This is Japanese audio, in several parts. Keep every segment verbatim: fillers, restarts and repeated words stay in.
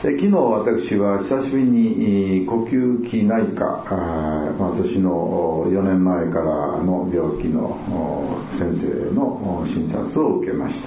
で昨日私は久しぶりに呼吸器内科、私のよねんまえからの病気の先生の診察を受けました。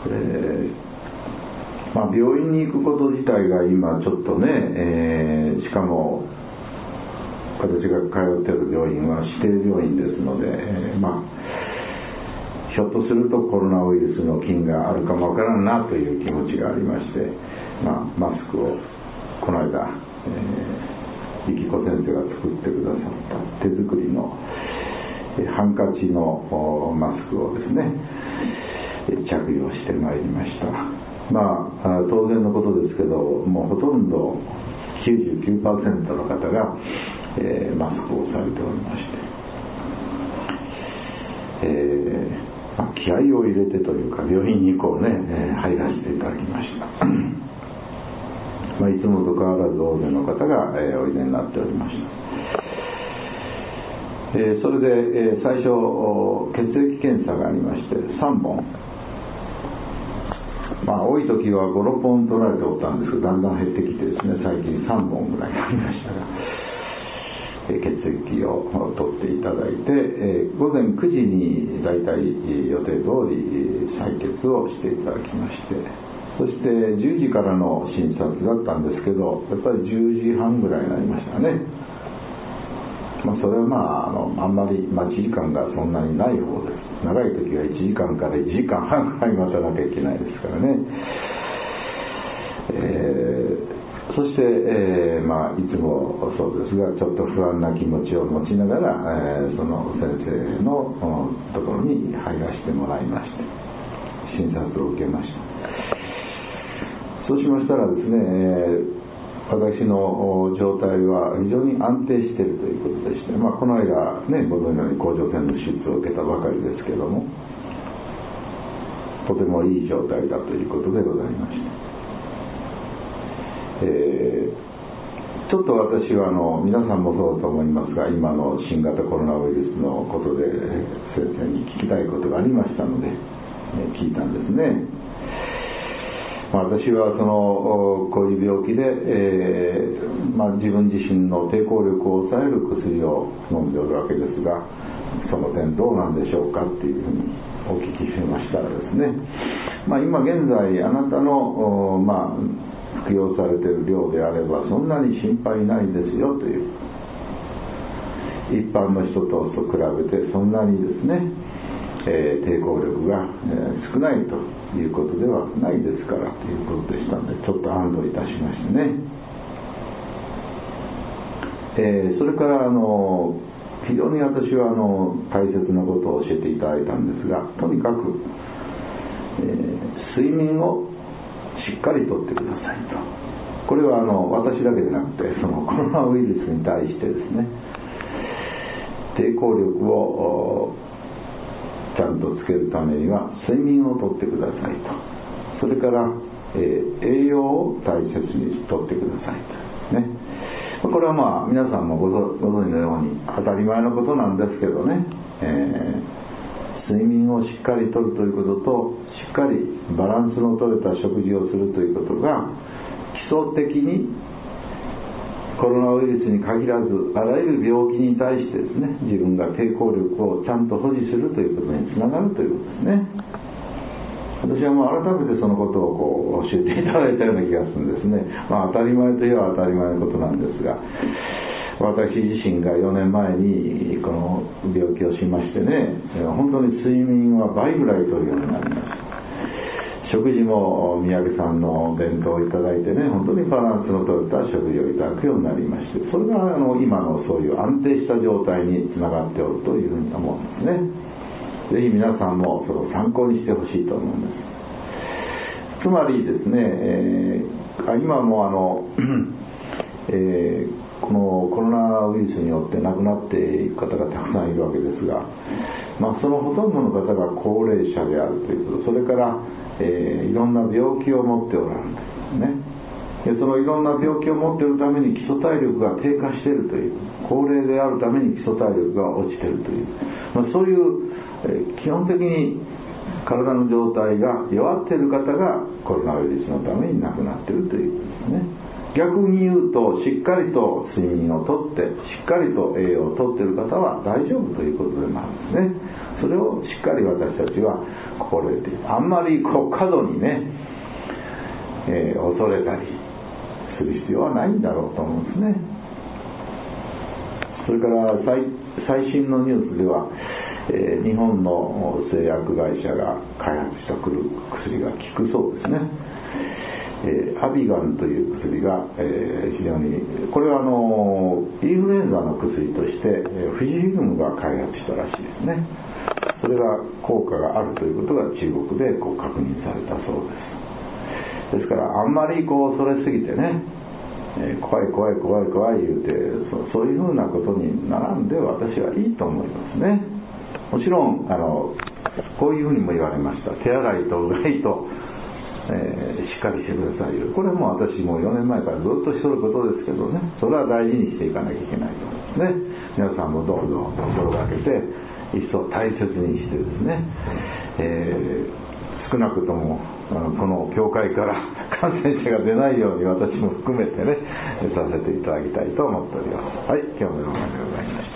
えーまあ、病院に行くこと自体が今ちょっとね、えー、しかも私が通っている病院は指定病院ですので、えー、まあひょっとするとコロナウイルスの菌があるかもわからんなという気持ちがありまして、まあ、マスクをこの間、えー、ゆきこ先生が作ってくださった手作りのハンカチのマスクをですね着用してまいりました。まあ当然のことですけど、もうほとんど きゅうじゅうきゅうパーセント の方が、えー、マスクをされておりまして、えーまあ、気合を入れてというか病院にこうね、えー、入らせていただきました。まあ、いつもと変わらず大勢の方が、えー、おいでになっておりました。えー、それで、えー、最初血液検査がありましてさんぼん、まあ、多い時はご、ろっぽん取られておったんですが、だんだん減ってきてですね、最近さんぼんぐらいになりましたが、えー、血液を取っていただいて、えー、午前くじにだいたい予定通り採血をしていただきまして、そしてじゅうじからの診察だったんですけど、やっぱりじゅうじはんぐらいになりましたね。まあ、それはまあ、あの、あんまり待ち時間がそんなにない方です。長い時はいちじかんからいちじかんはんぐらい待たなきゃいけないですからね。えー、そして、えー、まあいつもそうですが、ちょっと不安な気持ちを持ちながら、えー、その先生のところに入らせてもらいまして、診察を受けました。そうしましたらですね、えー私の状態は非常に安定しているということでして、まあ、この間ね、ご存知のように甲状腺の手術を受けたばかりですけども、とてもいい状態だということでございました。えー、ちょっと私はあの皆さんもそうだと思いますが、今の新型コロナウイルスのことで先生に聞きたいことがありましたので、えー、聞いたんですね。私はそのこういう病気で、えーまあ、自分自身の抵抗力を抑える薬を飲んでおるわけですが、その点どうなんでしょうかっていうふうにお聞きしましたらですね、まあ、今現在あなたの、まあ、服用されている量であればそんなに心配ないですよという、一般の人と比べてそんなにですね、えー、抵抗力が、えー、少ないということではないですからということでしたので、ちょっと安堵いたしましてね。えー、それからあの非常に私はあの大切なことを教えていただいたんですが、とにかく、えー、睡眠をしっかりとってくださいと。これはあの私だけでなくて、そのコロナウイルスに対してですね、抵抗力をちゃんとつけるためには睡眠をとってくださいと。それから、えー、栄養を大切にとってくださいと、ね。これはまあ皆さんもご存知のように当たり前のことなんですけどね、えー、睡眠をしっかりとるということと、しっかりバランスの取れた食事をするということが基礎的にコロナウイルスに限らずあらゆる病気に対してですね、自分が抵抗力をちゃんと保持するということにつながるということですね。私はもう改めてそのことをこう教えていただいたような気がするんですね。まあ当たり前といえば当たり前のことなんですが、私自身がよねんまえにこの病気をしましてね、本当に睡眠は倍ぐらいとるようになりました。食事も三宅さんの弁当をいただいてね、本当にバランスの取れた食事をいただくようになりまして、それがあの今のそういう安定した状態につながっておるというふうに思うんですね。ぜひ皆さんもそれを参考にしてほしいと思うんです。つまりですね、えー、今もあの、えー、このコロナウイルスによって亡くなっている方がたくさんいるわけですが、まあ、そのほとんどの方が高齢者であるということ、それからえー、いろんな病気を持っておられるんですね。でそのいろんな病気を持っているために基礎体力が低下しているという、高齢であるために基礎体力が落ちているという、まあ、そういう、えー、基本的に体の状態が弱っている方がコロナウイルスのために亡くなっているという逆に言うと、しっかりと睡眠をとってしっかりと栄養をとっている方は大丈夫ということでもあるんですね。それをしっかり私たちは心得ている。あんまりこう過度にね、えー、恐れたりする必要はないんだろうと思うんですね。それから最、最新のニュースでは、えー、日本の製薬会社が開発した薬が効くそうですね。えー、アビガンという薬が、えー、非常に、これはあのインフルエンザの薬として、えー、富士フイルムが開発したらしいですね。それが効果があるということが中国でこう確認されたそうです。ですからあんまりこう恐れすぎてね、えー、怖い怖い怖い怖い言うて そ, そういうふうなことにならんで私はいいと思いますね。もちろんあのこういうふうにも言われました。手洗いとうがいと、えー、しっかりしてくださいよ。これも私もよねんまえからずっとしとることですけどね、それは大事にしていかなきゃいけないと思いますね。皆さんもどうぞ心がけて一層大切にしてですね、えー、少なくともあのこの教会から感染者が出ないように私も含めてねさせていただきたいと思っております。はい、今日のようなでございました。